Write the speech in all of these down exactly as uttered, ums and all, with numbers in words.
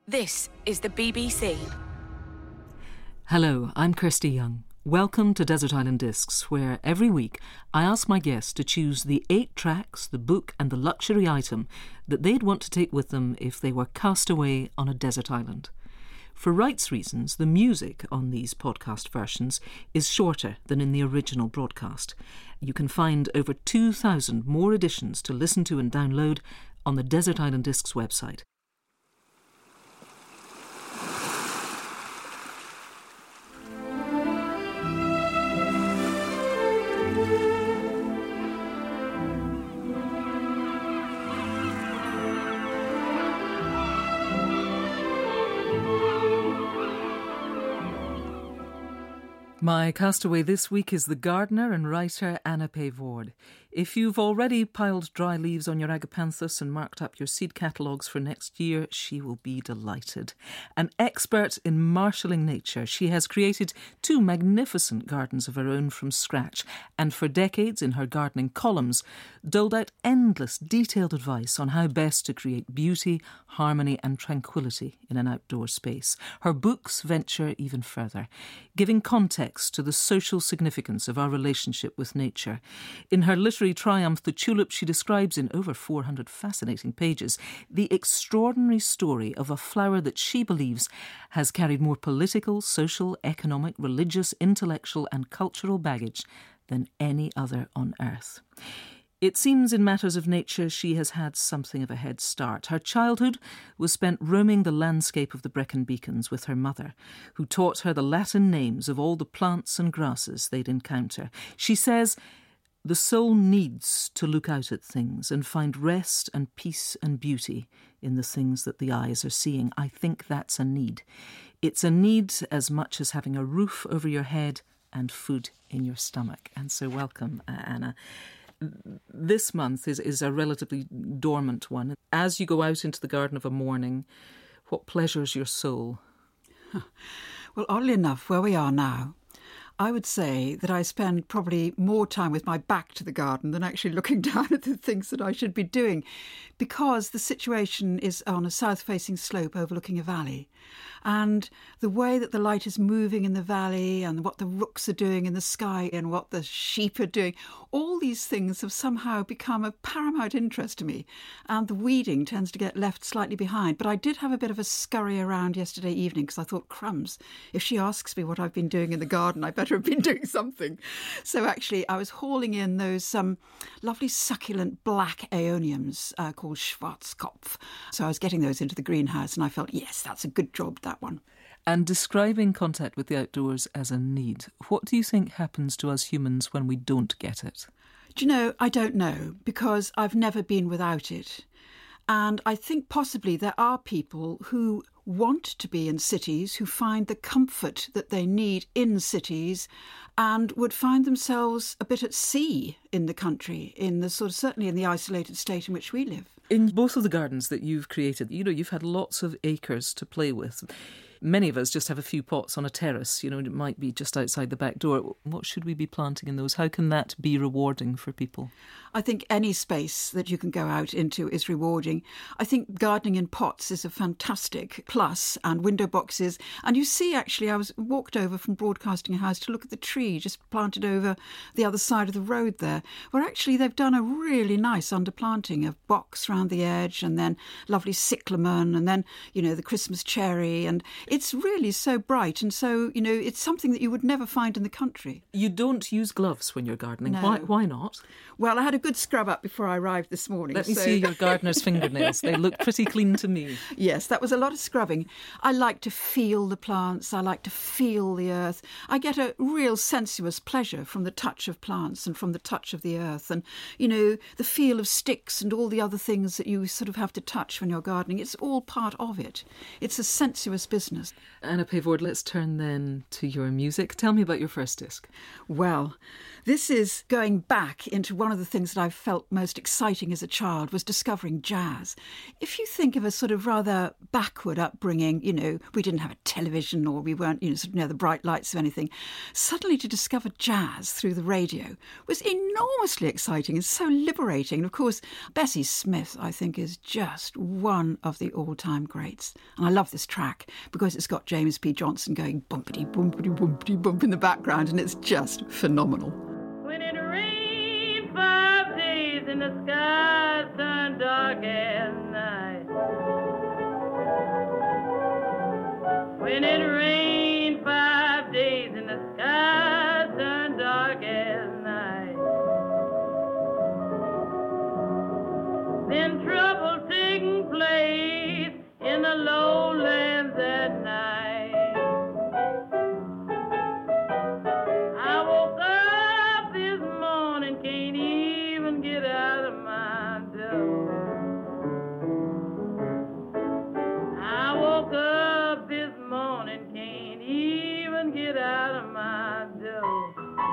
This is the B B C. Hello, I'm Kirsty Young. Welcome to Desert Island Discs, where every week I ask my guests to choose the eight tracks, the book and the luxury item that they'd want to take with them if they were cast away on a desert island. For rights reasons, the music on these podcast versions is shorter than in the original broadcast. You can find over two thousand more editions to listen to and download on the Desert Island Discs website. My castaway this week is the gardener and writer Anna Pay-Vord. If you've already piled dry leaves on your agapanthus and marked up your seed catalogues for next year, she will be delighted. An expert in marshalling nature, she has created two magnificent gardens of her own from scratch, and for decades in her gardening columns, doled out endless detailed advice on how best to create beauty, harmony and tranquility in an outdoor space. Her books venture even further, giving context to the social significance of our relationship with nature. In her literary triumph, The Tulip, she describes in over four hundred fascinating pages the extraordinary story of a flower that she believes has carried more political, social, economic, religious, intellectual and cultural baggage than any other on earth. It seems in matters of nature she has had something of a head start. Her childhood was spent roaming the landscape of the Brecon Beacons with her mother, who taught her the Latin names of all the plants and grasses they'd encounter. She says, "The soul needs to look out at things and find rest and peace and beauty in the things that the eyes are seeing. I think that's a need. It's a need as much as having a roof over your head and food in your stomach." And so welcome, uh, Anna. This month is, is a relatively dormant one. As you go out into the garden of a morning, what pleasures your soul? Well, oddly enough, where we are now, I would say that I spend probably more time with my back to the garden than actually looking down at the things that I should be doing, because the situation is on a south-facing slope overlooking a valley. And the way that the light is moving in the valley and what the rooks are doing in the sky and what the sheep are doing, all these things have somehow become of paramount interest to me. And the weeding tends to get left slightly behind. But I did have a bit of a scurry around yesterday evening because I thought, crumbs, if she asks me what I've been doing in the garden, I better have been doing something. So actually, I was hauling in those um, lovely succulent black aeoniums uh, called Schwarzkopf. So I was getting those into the greenhouse and I felt, yes, that's a good job, that one. And describing contact with the outdoors as a need, what do you think happens to us humans when we don't get it? Do you know, I don't know, because I've never been without it. And I think possibly there are people who want to be in cities, who find the comfort that they need in cities and would find themselves a bit at sea in the country, in the sort of, certainly in the isolated state in which we live. In both of the gardens that you've created, you know, you've had lots of acres to play with. Many of us just have a few pots on a terrace, you know, it might be just outside the back door. What should we be planting in those? How can that be rewarding for people? I think any space that you can go out into is rewarding. I think gardening in pots is a fantastic plus, and window boxes. And you see, actually, I was walked over from Broadcasting House to look at the tree just planted over the other side of the road there, where actually they've done a really nice underplanting of box round the edge, and then lovely cyclamen, and then, you know, the Christmas cherry. And it's really so bright, and so, you know, it's something that you would never find in the country. You don't use gloves when you're gardening. No. Why, why not? Well, I had a good scrub up before I arrived this morning. Let me so... see your gardener's fingernails. They look pretty clean to me. Yes, that was a lot of scrubbing. I like to feel the plants. I like to feel the earth. I get a real sensuous pleasure from the touch of plants and from the touch of the earth. And, you know, the feel of sticks and all the other things that you sort of have to touch when you're gardening. It's all part of it. It's a sensuous business. Anna Pay-Vord, let's turn then to your music. Tell me about your first disc. Well, this is going back into one of the things that I felt most exciting as a child was discovering jazz. If you think of a sort of rather backward upbringing, you know, we didn't have a television or we weren't, you know, sort of near the bright lights of anything, suddenly to discover jazz through the radio was enormously exciting and so liberating. And of course, Bessie Smith, I think, is just one of the all-time greats. And I love this track because it's got James P. Johnson going bumpity, bumpity, bumpity, bump in the background, and it's just phenomenal. When it rained five days and the sky turned dark as night. When it rained five days and the sky turned dark as night. Then trouble taking place in the lowlands at night. I woke up this morning, can't even get out of my door. I woke up this morning, can't even get out of my door.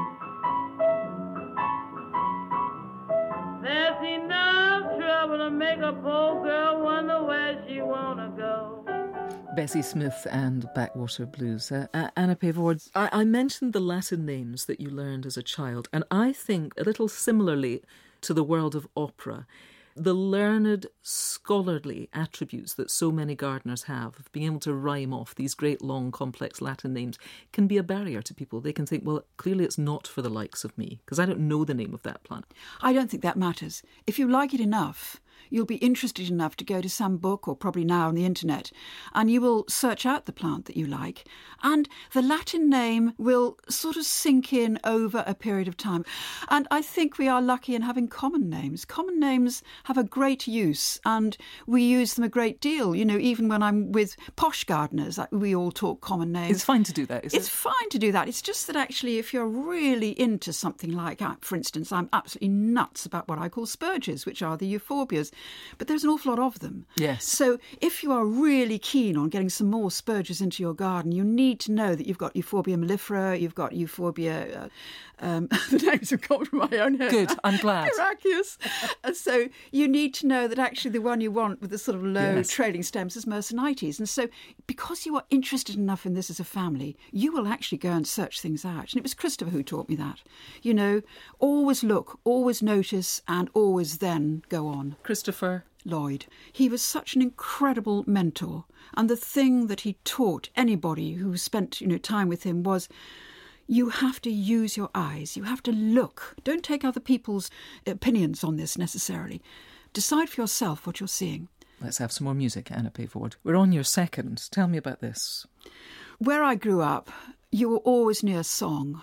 There's enough trouble to make a poor girl wonder where she wanna go. Bessie Smith and Backwater Blues. Uh, uh, Anna Pavord, I, I mentioned the Latin names that you learned as a child, and I think a little similarly to the world of opera, the learned, scholarly attributes that so many gardeners have of being able to rhyme off these great, long, complex Latin names can be a barrier to people. They can think, well, clearly it's not for the likes of me, because I don't know the name of that plant. I don't think that matters. If you like it enough, you'll be interested enough to go to some book, or probably now on the internet, and you will search out the plant that you like, and the Latin name will sort of sink in over a period of time. And I think we are lucky in having common names. Common names have a great use, and we use them a great deal. You know, even when I'm with posh gardeners, we all talk common names. It's fine to do that, isn't it? It's fine to do that. It's just that actually if you're really into something like, uh, for instance, I'm absolutely nuts about what I call spurges, which are the euphorbias. But there's an awful lot of them. Yes. So if you are really keen on getting some more spurges into your garden, you need to know that you've got Euphorbia mellifera, you've got Euphorbia... Uh, um, the names have come from my own head. Good, I'm glad. Miraculous. And so you need to know that actually the one you want with the sort of low Yes. trailing stems is Mercenites. And so because you are interested enough in this as a family, you will actually go and search things out. And it was Christopher who taught me that. You know, always look, always notice, and always then go on. Christopher Lloyd. He was such an incredible mentor. And the thing that he taught anybody who spent, you know, time with him was you have to use your eyes. You have to look. Don't take other people's opinions on this necessarily. Decide for yourself what you're seeing. Let's have some more music, Anna Pavord. We're on your second. Tell me about this. Where I grew up, you were always near song.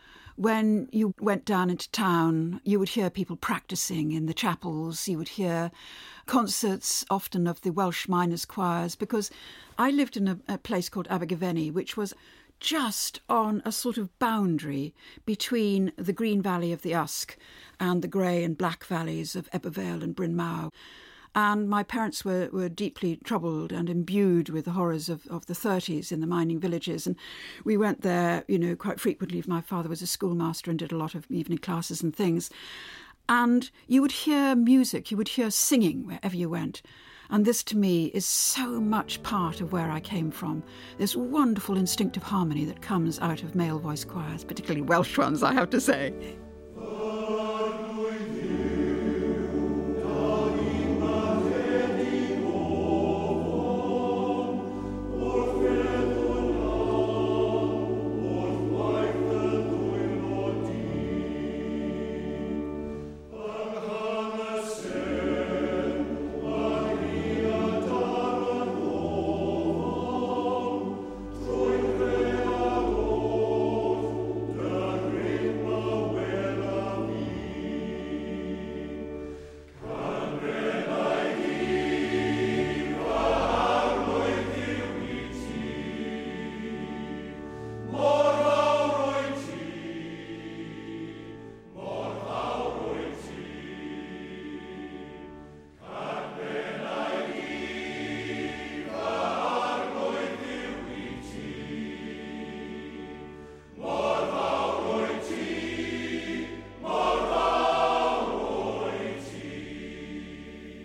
When you went down into town, you would hear people practising in the chapels. You would hear concerts, often of the Welsh miners' choirs, because I lived in a, a place called Abergavenny, which was just on a sort of boundary between the green valley of the Usk and the grey and black valleys of Ebbw Vale and Bryn Mawr. And my parents were, were deeply troubled and imbued with the horrors of, of the thirties in the mining villages. And we went there, you know, quite frequently. My father was a schoolmaster and did a lot of evening classes and things. And you would hear music, you would hear singing wherever you went. And this, to me, is so much part of where I came from. This wonderful instinctive harmony that comes out of male voice choirs, particularly Welsh ones, I have to say. Where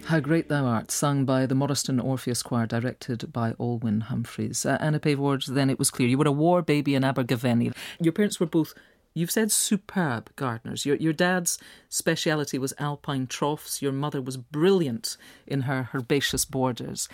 How Great Thou Art, sung by the Morriston Orpheus Choir, directed by Alwyn Humphreys. Uh, Anna Pavord, then it was clear you were a war baby in Abergavenny. Your parents were both, you've said, superb gardeners. Your your dad's speciality was alpine troughs. Your mother was brilliant in her herbaceous borders.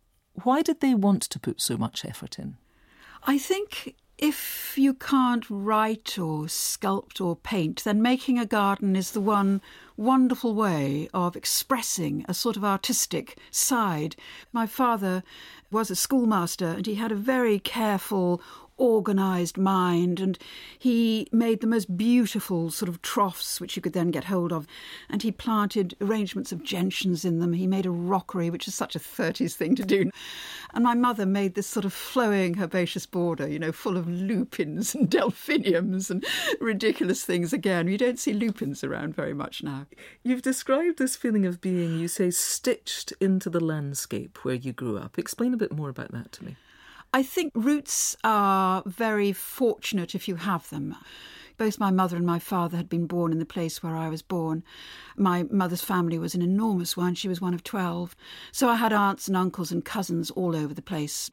Why did they want to put so much effort in? I think if you can't write or sculpt or paint, then making a garden is the one wonderful way of expressing a sort of artistic side. My father was a schoolmaster and he had a very careful, organised mind, and he made the most beautiful sort of troughs which you could then get hold of, and he planted arrangements of gentians in them. He made a rockery, which is such a thirties thing to do, and my mother made this sort of flowing herbaceous border, you know, full of lupins and delphiniums and ridiculous things. Again, you don't see lupins around very much now. You've described this feeling of being, you say, stitched into the landscape where you grew up. Explain a bit more about that to me. I think roots are very fortunate if you have them. Both my mother and my father had been born in the place where I was born. My mother's family was an enormous one. She was one of twelve. So I had aunts and uncles and cousins all over the place.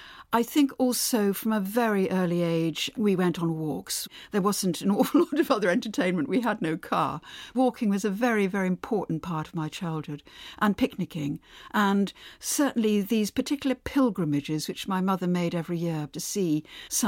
I think also from a very early age we went on walks. There wasn't an awful lot of other entertainment. We had no car. Walking was a very, very important part of my childhood, and picnicking. And certainly these particular pilgrimages which my mother made every year to see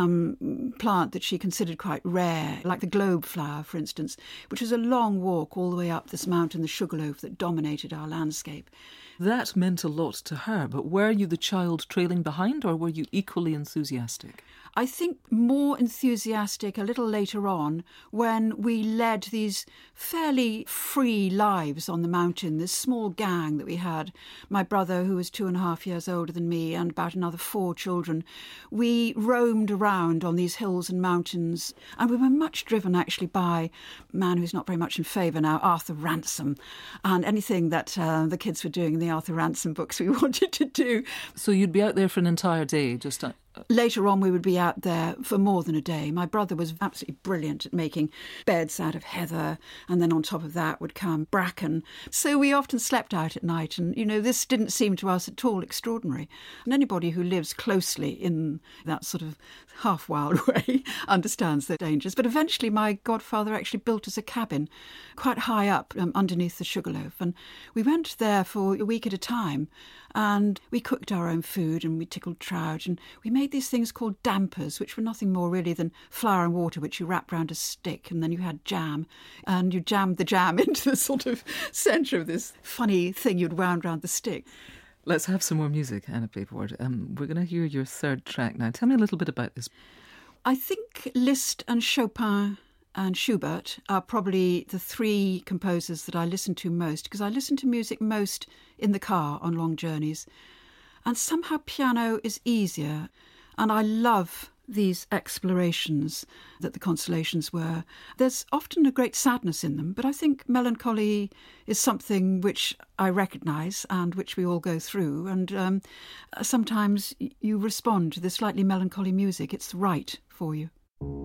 some plant that she considered quite rare, like the globe flower, for instance, which was a long walk all the way up this mountain, the Sugarloaf, that dominated our landscape. That meant a lot to her, but were you the child trailing behind, or were you equally enthusiastic? I think more enthusiastic a little later on when we led these fairly free lives on the mountain, this small gang that we had. My brother, who was two and a half years older than me, and about another four children. We roamed around on these hills and mountains, and we were much driven actually by a man who's not very much in favour now, Arthur Ransom, and anything that uh, the kids were doing in the Arthur Ransom books we wanted to do. So you'd be out there for an entire day, just... Uh... Later on, we would be out there for more than a day. My brother was absolutely brilliant at making beds out of heather, and then on top of that would come bracken. So we often slept out at night, and, you know, this didn't seem to us at all extraordinary. And anybody who lives closely in that sort of half-wild way understands the dangers. But eventually my godfather actually built us a cabin quite high up um, underneath the Sugarloaf, and we went there for a week at a time, and we cooked our own food, and we tickled trout, and we made these things called dampers, which were nothing more really than flour and water, which you wrapped round a stick, and then you had jam, and you jammed the jam into the sort of centre of this funny thing you'd wound round the stick. Let's have some more music, Anna Pavord. Um, we're going to hear your third track now. Tell me a little bit about this. I think Liszt and Chopin and Schubert are probably the three composers that I listen to most, because I listen to music most in the car on long journeys. And somehow piano is easier. And I love these explorations that the Constellations were. There's often a great sadness in them, but I think melancholy is something which I recognise and which we all go through. And um, sometimes you respond to this slightly melancholy music. It's right for you.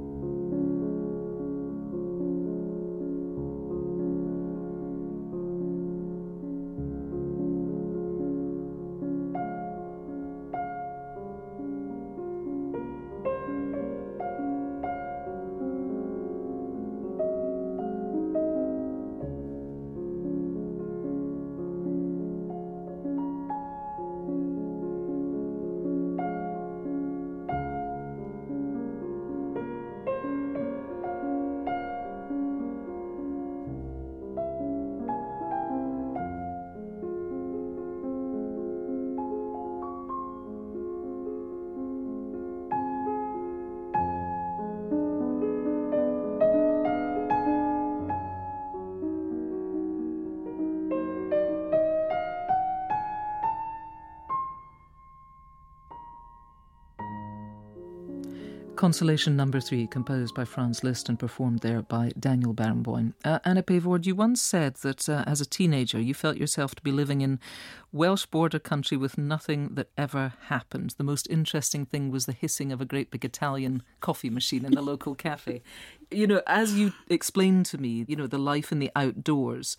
Constellation number three, composed by Franz Liszt and performed there by Daniel Barenboim. Uh, Anna Pavord, you once said that uh, as a teenager you felt yourself to be living in Welsh border country with nothing that ever happened. The most interesting thing was the hissing of a great big Italian coffee machine in the local cafe. You know, as you explained to me, you know, the life in the outdoors,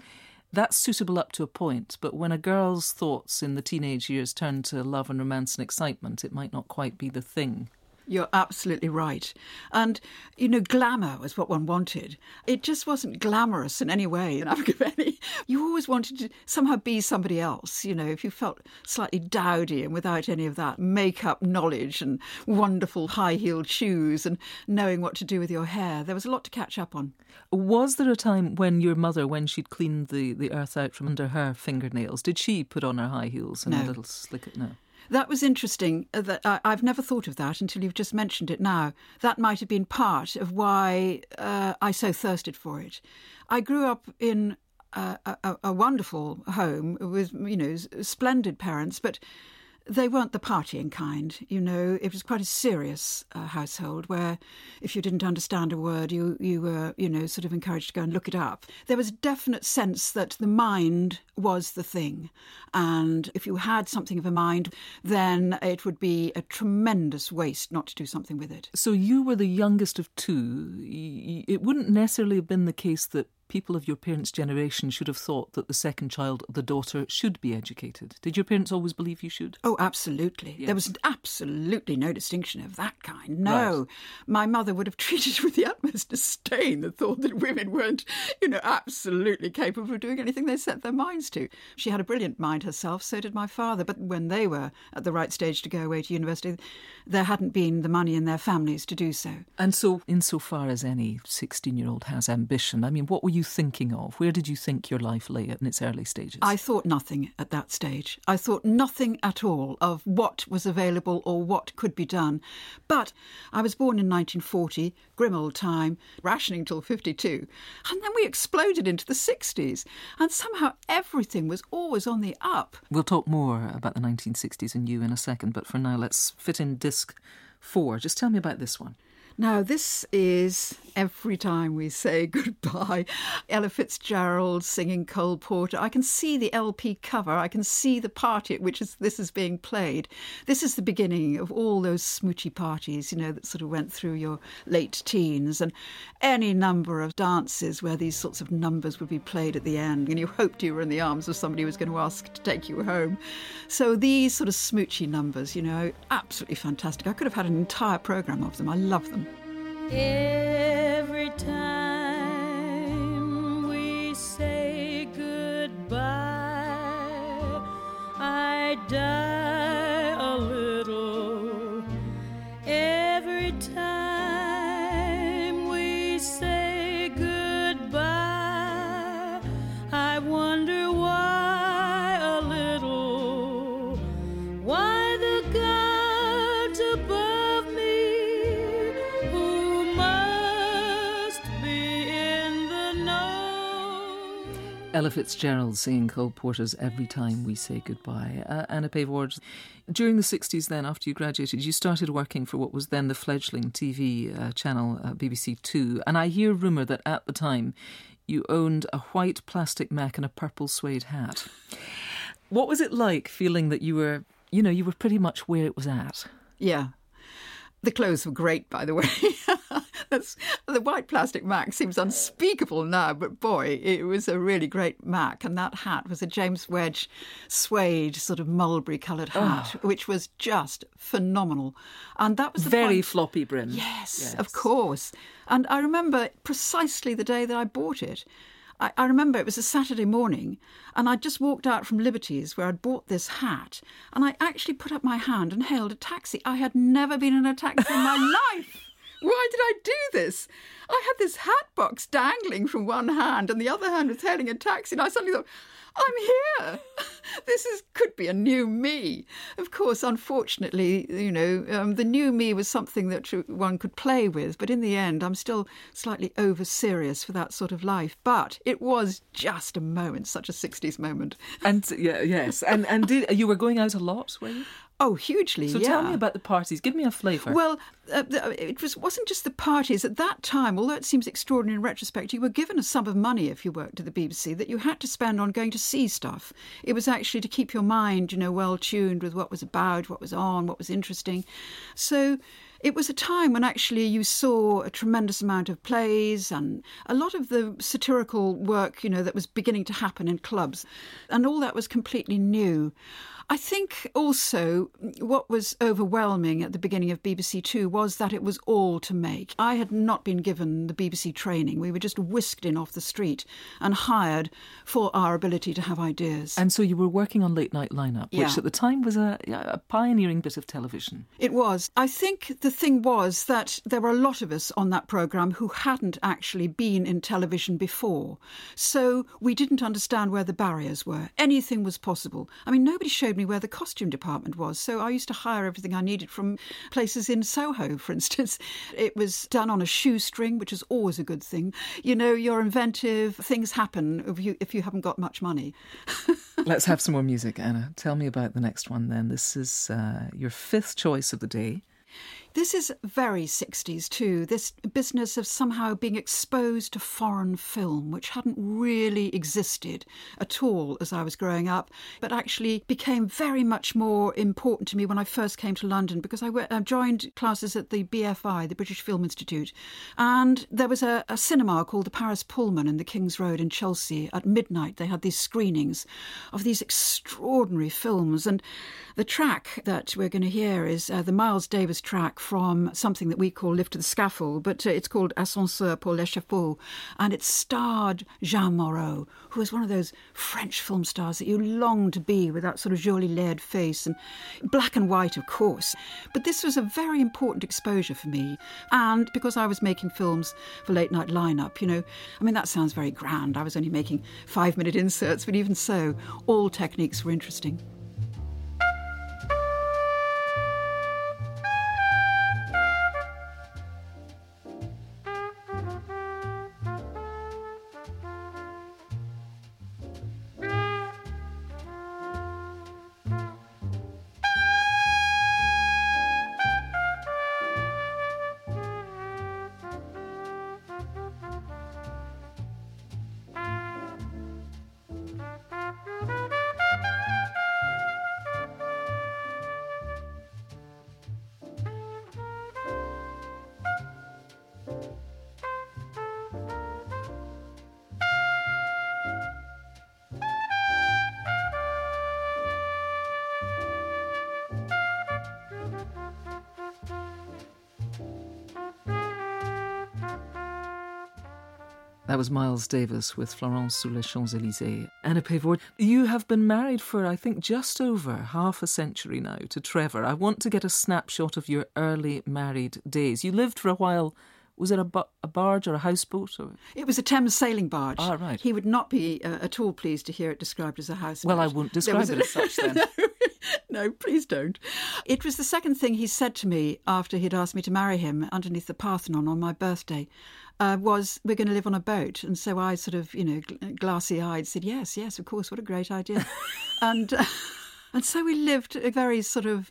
That's suitable up to a point, but when a girl's thoughts in the teenage years turn to love and romance and excitement, it might not quite be the thing. You're absolutely right. And, you know, glamour was what one wanted. It just wasn't glamorous in any way in Abergavenny. You always wanted to somehow be somebody else, you know, if you felt slightly dowdy and without any of that make-up knowledge and wonderful high-heeled shoes and knowing what to do with your hair. There was a lot to catch up on. Was there a time when your mother, when she'd cleaned the, the earth out from under her fingernails, did she put on her high heels and No. a little slick? No. That was interesting. That I, I've never thought of that until you've just mentioned it now. That might have been part of why uh, I so thirsted for it. I grew up in a, a, a wonderful home with, you know, splendid parents, but they weren't the partying kind, you know. It was quite a serious uh, household where if you didn't understand a word, you, you were, you know, sort of encouraged to go and look it up. There was a definite sense that the mind was the thing. And if you had something of a mind, then it would be a tremendous waste not to do something with it. So you were the youngest of two. It wouldn't necessarily have been the case that people of your parents' generation should have thought that the second child, the daughter, should be educated. Did your parents always believe you should? Oh, absolutely. Yes. There was absolutely no distinction of that kind. No. Right. My mother would have treated with the utmost disdain the thought that women weren't, you know, absolutely capable of doing anything they set their minds to. She had a brilliant mind herself, so did my father. But when they were at the right stage to go away to university, there hadn't been the money in their families to do so. And so, insofar as any sixteen-year-old has ambition, I mean, what were you thinking of? Where did you think your life lay in its early stages? I thought nothing at that stage. I thought nothing at all of what was available or what could be done. But I was born in nineteen forty, grim old time, rationing till fifty-two. And then we exploded into the sixties. And somehow everything was always on the up. We'll talk more about the nineteen sixties and you in a second, but for now let's fit in disc four. Just tell me about this one. Now, this is Every Time We Say Goodbye. Ella Fitzgerald singing Cole Porter. I can see the L P cover. I can see the party at which this is being played. This is the beginning of all those smoochy parties, you know, that sort of went through your late teens, and any number of dances where these sorts of numbers would be played at the end, and you hoped you were in the arms of somebody who was going to ask to take you home. So these sort of smoochy numbers, you know, absolutely fantastic. I could have had an entire programme of them. I love them. Every time we say goodbye, I die a little. Every time we say goodbye, I wonder why a little, why the gods above me Ella Fitzgerald singing Cole Porter's Every Time We Say Goodbye. Uh, Anna Pave Ward, during the sixties then, after you graduated, you started working for what was then the fledgling T V uh, channel, uh, B B C Two. And I hear rumour that at the time you owned a white plastic Mac and a purple suede hat. What was it like feeling that you were, you know, you were pretty much where it was at? Yeah. The clothes were great, by the way. That's, the white plastic Mac seems unspeakable now, but boy, it was a really great Mac. And that hat was a James Wedge suede sort of mulberry-coloured hat, oh. which was just phenomenal. And that was the very point... floppy brim. Yes, yes, of course. And I remember precisely the day that I bought it. I, I remember it was a Saturday morning, and I'd just walked out from Liberty's where I'd bought this hat, and I actually put up my hand and hailed a taxi. I had never been in a taxi in my life. Why did I do this? I had this hat box dangling from one hand and the other hand was hailing a taxi, and I suddenly thought, I'm here. This is could be a new me. Of course, unfortunately, you know, um, the new me was something that one could play with, but in the end, I'm still slightly over serious for that sort of life. But it was just a moment, such a sixties moment. And yeah, yes, and and did, you were going out a lot, were you? Oh, hugely, so yeah. tell me about the parties. Give me a flavour. Well, uh, it was, wasn't just the parties. At that time, although it seems extraordinary in retrospect, you were given a sum of money if you worked at the B B C that you had to spend on going to see stuff. It was actually to keep your mind, you know, well tuned with what was about, what was on, what was interesting. So It was a time when actually you saw a tremendous amount of plays and a lot of the satirical work, you know, that was beginning to happen in clubs. And all that was completely new. I think also what was overwhelming at the beginning of B B C Two was that it was all to make. I had not been given the B B C training. We were just whisked in off the street and hired for our ability to have ideas. And so you were working on Late Night Lineup, which Yeah. at the time was a, a pioneering bit of television. It was. I think the thing was that there were a lot of us on that programme who hadn't actually been in television before. So we didn't understand where the barriers were. Anything was possible. I mean, nobody showed me where the costume department was. So I used to hire everything I needed from places in Soho, for instance. It was done on a shoestring, which is always a good thing. You know, you're inventive. Things happen if you, if you haven't got much money. Let's have some more music, Anna. Tell me about the next one then. This is uh, your fifth choice of the day. This is very sixties too, this business of somehow being exposed to foreign film, which hadn't really existed at all as I was growing up, but actually became very much more important to me when I first came to London, because I, went, I joined classes at the B F I, the British Film Institute, and there was a, a cinema called the Paris Pullman in the King's Road in Chelsea. At midnight they had these screenings of these extraordinary films, and the track that we're going to hear is uh, the Miles Davis track from something that we call Lift to the Scaffold, but uh, it's called Ascenseur pour l'échafaud, and it starred Jean Moreau, who was one of those French film stars that you long to be, with that sort of joli laid face, and black and white, of course. But this was a very important exposure for me, and because I was making films for Late Night Lineup, you know, I mean, that sounds very grand. I was only making five-minute inserts, but even so, all techniques were interesting. That was Miles Davis with Florence sous les Champs-Élysées. Anna Pavord, you have been married for, I think, just over half a century now to Trevor. I want to get a snapshot of your early married days. You lived for a while. Was it a, bu- a barge or a houseboat? Or? It was a Thames sailing barge. Ah, right. He would not be uh, at all pleased to hear it described as a houseboat. Well, I won't describe it as such then. no, no, please don't. It was the second thing he said to me after he'd asked me to marry him underneath the Parthenon on my birthday. Uh, was, we're going to live on a boat. And so I sort of, you know, gl- glassy-eyed said, yes, yes, of course, what a great idea. and uh, and so we lived a very sort of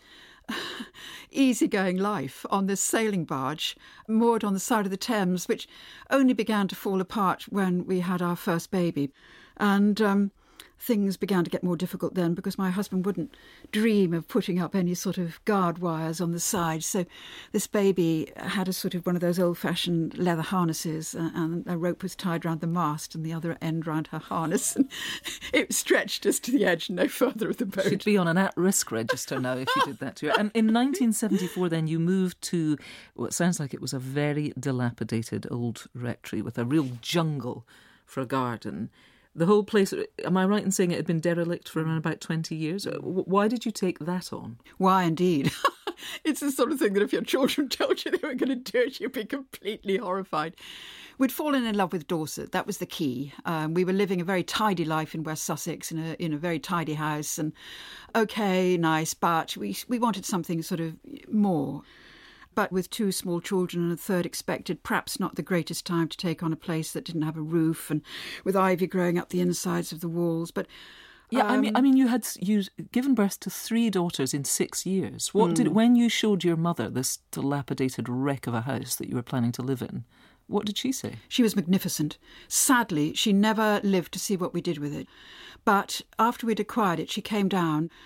easygoing life on this sailing barge moored on the side of the Thames, which only began to fall apart when we had our first baby. And um, things began to get more difficult then, because my husband wouldn't dream of putting up any sort of guard wires on the side. So this baby had a sort of one of those old-fashioned leather harnesses, uh, and a rope was tied round the mast and the other end round her harness. And it stretched just to the edge, no further of the boat. She'd be on an at-risk register now if you did that to her. And in nineteen seventy-four then you moved to what sounds like it was a very dilapidated old rectory with a real jungle for a garden. The whole place, am I right in saying it had been derelict for around about twenty years? Why did you take that on? Why, indeed. It's the sort of thing that if your children told you they were going to do it, you'd be completely horrified. We'd fallen in love with Dorset. That was the key. Um, we were living a very tidy life in West Sussex in a in a very tidy house. And OK, nice, but we we wanted something sort of more. But with two small children and a third expected, perhaps not the greatest time to take on a place that didn't have a roof and with ivy growing up the insides of the walls. But yeah, um, I mean, I mean, you had you given birth to three daughters in six years. What mm. did when you showed your mother this dilapidated wreck of a house that you were planning to live in? What did she say? She was magnificent. Sadly, she never lived to see what we did with it. But after we'd acquired it, she came down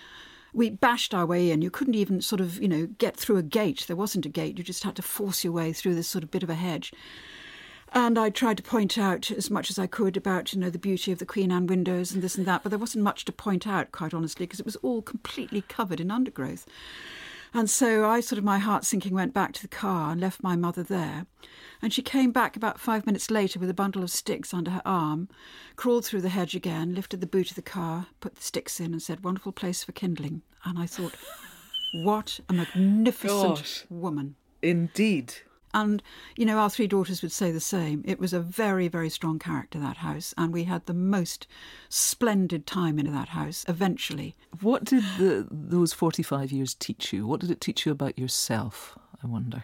We bashed our way in. You couldn't even sort of, you know, get through a gate. There wasn't a gate. You just had to force your way through this sort of bit of a hedge. And I tried to point out as much as I could about, you know, the beauty of the Queen Anne windows and this and that, but there wasn't much to point out, quite honestly, because it was all completely covered in undergrowth. And so I sort of, my heart sinking, went back to the car and left my mother there. And she came back about five minutes later with a bundle of sticks under her arm, crawled through the hedge again, lifted the boot of the car, put the sticks in and said, "Wonderful place for kindling." And I thought, what a magnificent Gosh. woman. Indeed. And, you know, our three daughters would say the same. It was a very, very strong character, that house, and we had the most splendid time in that house, eventually. What did the, those forty-five years teach you? What did it teach you about yourself, I wonder?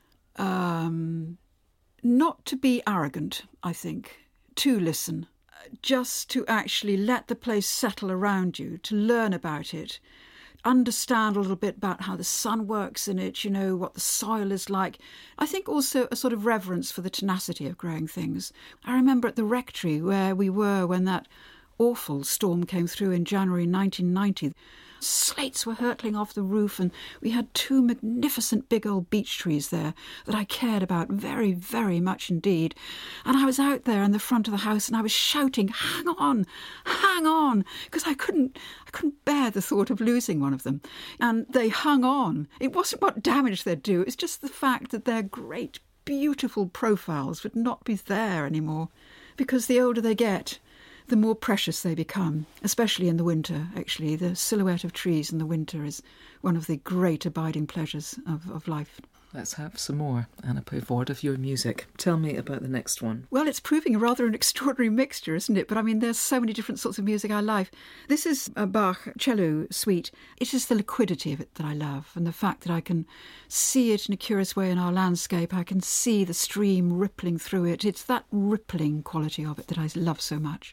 Um, not to be arrogant, I think, to listen, just to actually let the place settle around you, to learn about it, understand a little bit about how the sun works in it, you know, what the soil is like. I think also a sort of reverence for the tenacity of growing things. I remember at the rectory where we were when that awful storm came through in January nineteen ninety. Slates were hurtling off the roof, and we had two magnificent big old beech trees there that I cared about very, very much indeed. And I was out there in the front of the house and I was shouting, "Hang on, hang on," because I couldn't, I couldn't bear the thought of losing one of them. And they hung on. It wasn't what damage they'd do, it was just the fact that their great, beautiful profiles would not be there anymore, because the older they get, the more precious they become, especially in the winter, actually. The silhouette of trees in the winter is one of the great abiding pleasures of, of life. Let's have some more, Anna Pavord, of your music. Tell me about the next one. Well, it's proving rather an extraordinary mixture, isn't it? But I mean, there's so many different sorts of music I like. This is a Bach cello suite. It is the liquidity of it that I love, and the fact that I can see it in a curious way in our landscape. I can see the stream rippling through it. It's that rippling quality of it that I love so much.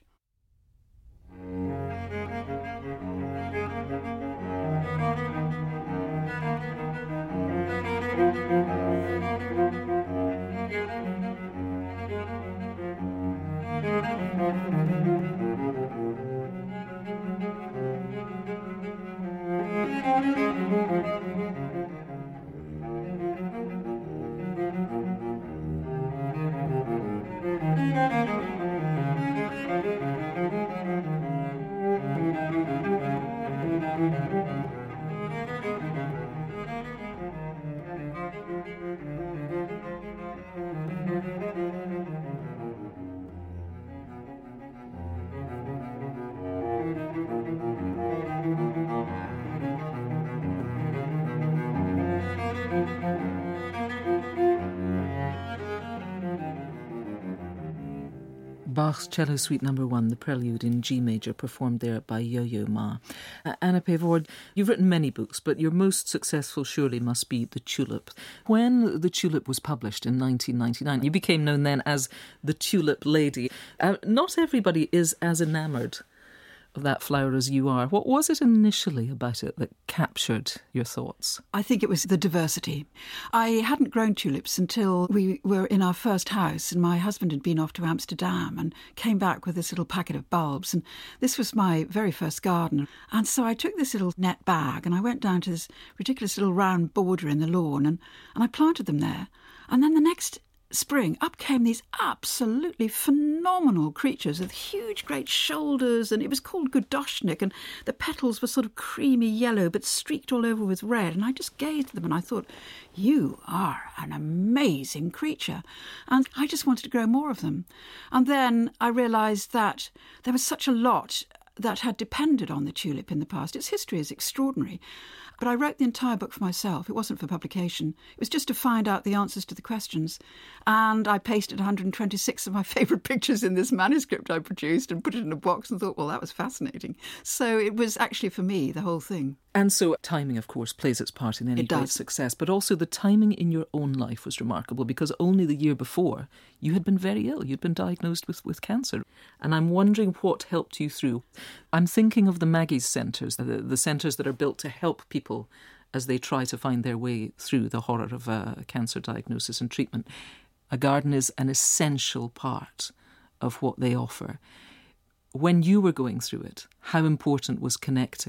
Bach's Cello Suite Number One, the Prelude in G Major, performed there by Yo-Yo Ma. Uh, Anna Pavord, you've written many books, but your most successful surely must be The Tulip. When The Tulip was published in nineteen ninety-nine, you became known then as the Tulip Lady. Uh, not everybody is as enamoured of that flower as you are. What was it initially about it that captured your thoughts? I think it was the diversity. I hadn't grown tulips until we were in our first house, and my husband had been off to Amsterdam and came back with this little packet of bulbs, and this was my very first garden. And so I took this little net bag and I went down to this ridiculous little round border in the lawn, and, and I planted them there. And then the next spring, up came these absolutely phenomenal creatures with huge, great shoulders, and it was called Gudoshnik, and the petals were sort of creamy yellow but streaked all over with red, and I just gazed at them and I thought, you are an amazing creature. And I just wanted to grow more of them. And then I realised that there was such a lot that had depended on the tulip in the past. Its history is extraordinary. But I wrote the entire book for myself. It wasn't for publication. It was just to find out the answers to the questions. And I pasted one hundred twenty-six of my favourite pictures in this manuscript I produced and put it in a box and thought, well, that was fascinating. So it was actually, for me, the whole thing. And so timing, of course, plays its part in any great success. But also the timing in your own life was remarkable, because only the year before you had been very ill. You'd been diagnosed with, with cancer. And I'm wondering what helped you through. I'm thinking of the Maggie's Centres, the, the centres that are built to help people as they try to find their way through the horror of a cancer diagnosis and treatment. A garden is an essential part of what they offer. When you were going through it, how important was connecting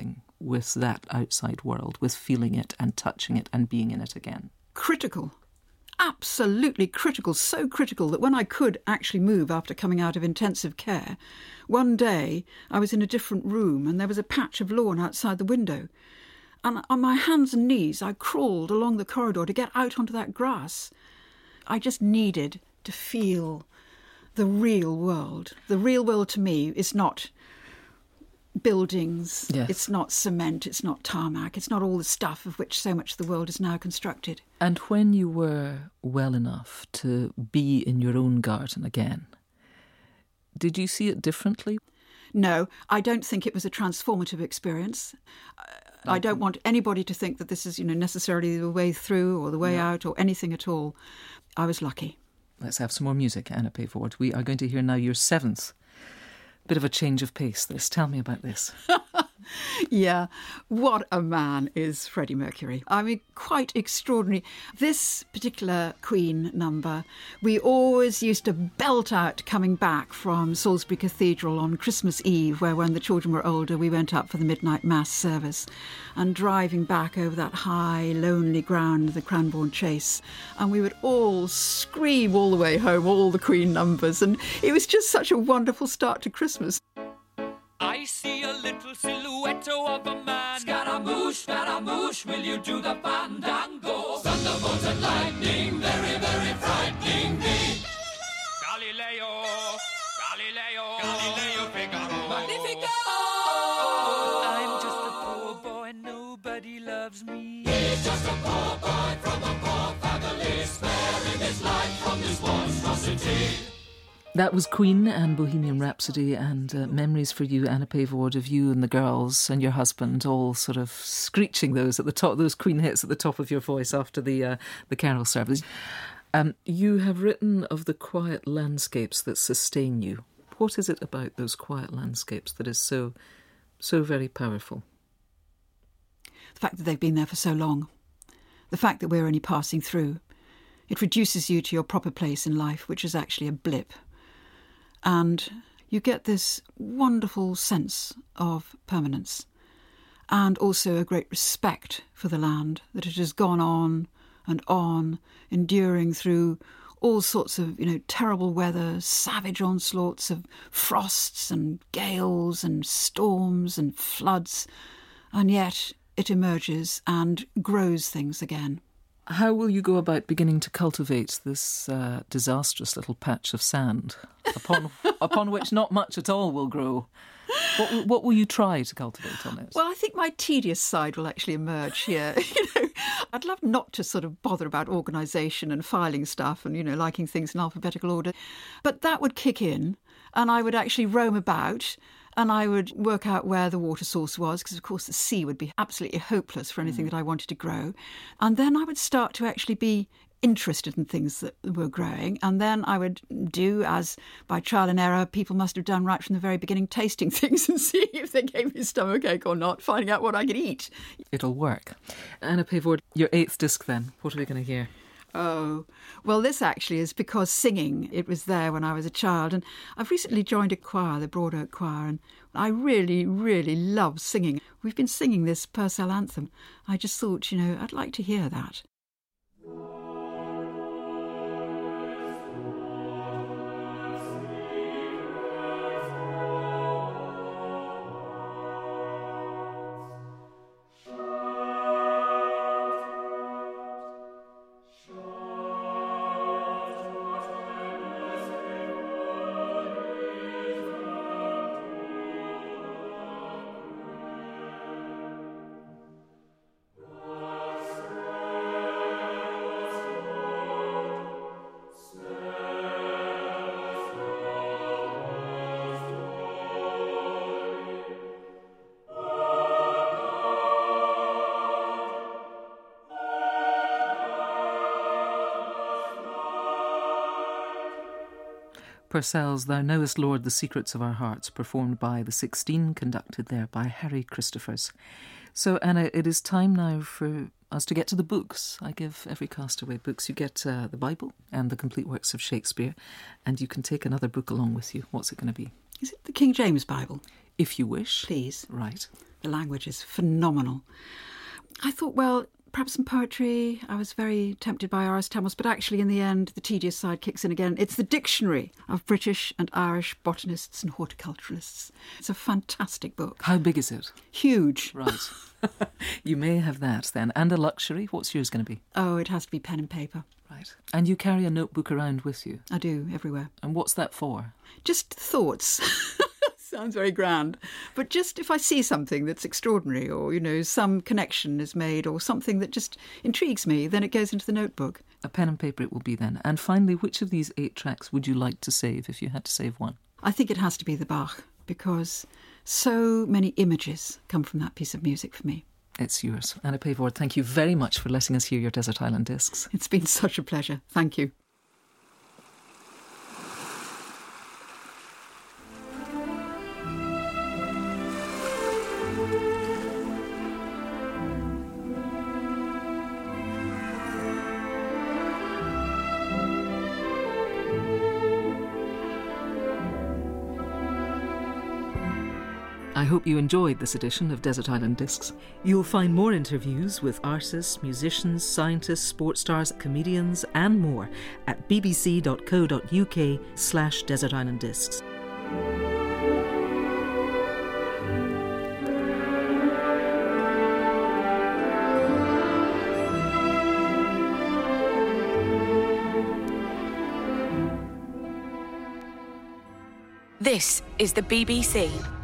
with that outside world, with feeling it and touching it and being in it again? Critical. Absolutely critical. So critical that when I could actually move after coming out of intensive care, one day I was in a different room and there was a patch of lawn outside the window. And on my hands and knees, I crawled along the corridor to get out onto that grass. I just needed to feel the real world. The real world to me is not buildings, yes. It's not cement, it's not tarmac, it's not all the stuff of which so much of the world is now constructed. And when you were well enough to be in your own garden again, did you see it differently? No, I don't think it was a transformative experience. I don't want anybody to think that this is, you know, necessarily the way through or the way no. out or anything at all. I was lucky. Let's have some more music, Anna Payford. We are going to hear now your seventh. Bit of a change of pace, this. Tell me about this. Yeah, what a man is Freddie Mercury. I mean, quite extraordinary. This particular Queen number, we always used to belt out coming back from Salisbury Cathedral on Christmas Eve, where when the children were older, we went up for the midnight mass service, and driving back over that high, lonely ground of the Cranbourne Chase. And we would all scream all the way home, all the Queen numbers. And it was just such a wonderful start to Christmas. I see a little silhouette of a man. Scaramouche, Scaramouche, will you do the fandango? Thunderbolts and lightning, very, very frightening me. Galileo, Galileo, Galileo Figaro. Magnifico! I'm just a poor boy, nobody loves me. He's just a poor boy from a poor family, sparing his life from this monstrosity. That was Queen and Bohemian Rhapsody, and uh, memories for you, Anna Payford, of you and the girls and your husband all sort of screeching those at the top, those Queen hits at the top of your voice after the uh, the carol service. Um, you have written of the quiet landscapes that sustain you. What is it about those quiet landscapes that is so, so very powerful? The fact that they've been there for so long. The fact that we're only passing through. It reduces you to your proper place in life, which is actually a blip. And you get this wonderful sense of permanence and also a great respect for the land, that it has gone on and on, enduring through all sorts of, you know, terrible weather, savage onslaughts of frosts and gales and storms and floods, and yet it emerges and grows things again. How will you go about beginning to cultivate this uh, disastrous little patch of sand upon upon which not much at all will grow? What, what will you try to cultivate on it? Well, I think my tedious side will actually emerge here. You know, I'd love not to sort of bother about organisation and filing stuff and, you know, liking things in alphabetical order. But that would kick in and I would actually roam about and I would work out where the water source was, because, of course, the sea would be absolutely hopeless for anything mm. that I wanted to grow. And then I would start to actually be interested in things that were growing. And then I would do, as by trial and error people must have done right from the very beginning, tasting things and seeing if they gave me stomachache or not, finding out what I could eat. It'll work. Anna Payford, your eighth disc then. What are we going to hear? Oh, well, this actually is because singing, it was there when I was a child. And I've recently joined a choir, the Broad Oak Choir, and I really, really love singing. We've been singing this Purcell anthem. I just thought, you know, I'd like to hear that. Purcell's Thou Knowest, Lord, the Secrets of Our Hearts, performed by the Sixteen, conducted there by Harry Christophers. So, Anna, it is time now for us to get to the books. I give every castaway books. You get uh, the Bible and the complete works of Shakespeare, and you can take another book along with you. What's it going to be? Is it the King James Bible? If you wish. Please. Right. The language is phenomenal. I thought, well, perhaps some poetry. I was very tempted by R S Tamils, but actually in the end, the tedious side kicks in again. It's the dictionary of British and Irish botanists and horticulturalists. It's a fantastic book. How big is it? Huge. Right. You may have that then. And a luxury. What's yours going to be? Oh, it has to be pen and paper. Right. And you carry a notebook around with you? I do, everywhere. And what's that for? Just thoughts. Sounds very grand. But just if I see something that's extraordinary, or, you know, some connection is made, or something that just intrigues me, then it goes into the notebook. A pen and paper it will be then. And finally, which of these eight tracks would you like to save if you had to save one? I think it has to be the Bach, because so many images come from that piece of music for me. It's yours. Anna Pavord, thank you very much for letting us hear your Desert Island Discs. It's been such a pleasure. Thank you. I hope you enjoyed this edition of Desert Island Discs. You'll find more interviews with artists, musicians, scientists, sports stars, comedians and more at bbc.co.uk slash Desert Island Discs. This is the B B C.